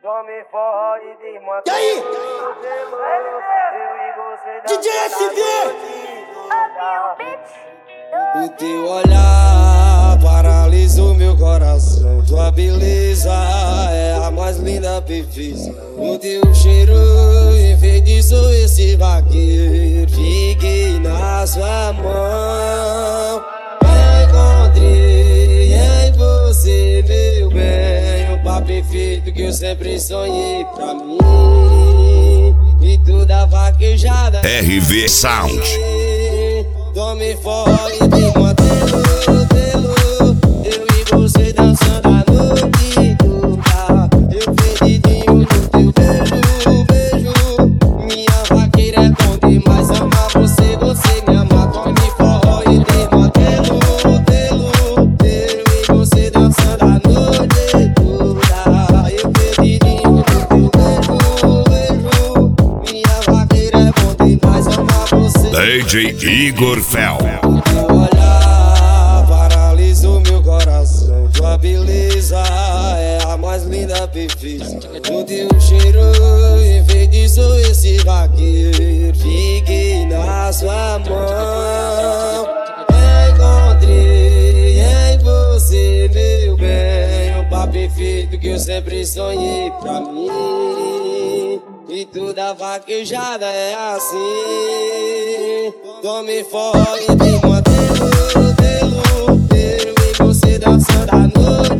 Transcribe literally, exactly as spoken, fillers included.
Tome forró e desmantela. E aí? D J S V! O teu olhar paralisou meu coração. Tua beleza é a mais linda perfeição. O teu cheiro enfeitiçou esse vaqueiro. Fiquei na sua mão. Encontrei em você, meu bem, o par perfeito que eu sempre sonhei pra mim. E toda vaquejada R V Sound. Tome forró e desmantelo, eu e você dançando a noite toda. Eu perdidinho no teu beijo, beijo. Minha vaqueira é bom demais, amar você, você me ama. Tome forró e desmantelo, eu e você dançando a noite toda. Eu perdidinho no teu beijo, beijo. Minha vaqueira é bom demais, amar você. D J Igor Fel. Teu olhar paralisou meu coração. Tua beleza é a mais linda perfeita. O teu cheiro enfeitiçou esse vaqueiro. Fiquei na sua mão. Encontrei em você, meu bem, o par perfeito que eu sempre sonhei pra mim. E toda vaquejada é assim. Tome forró e desmantelo, eu e você dançando a noite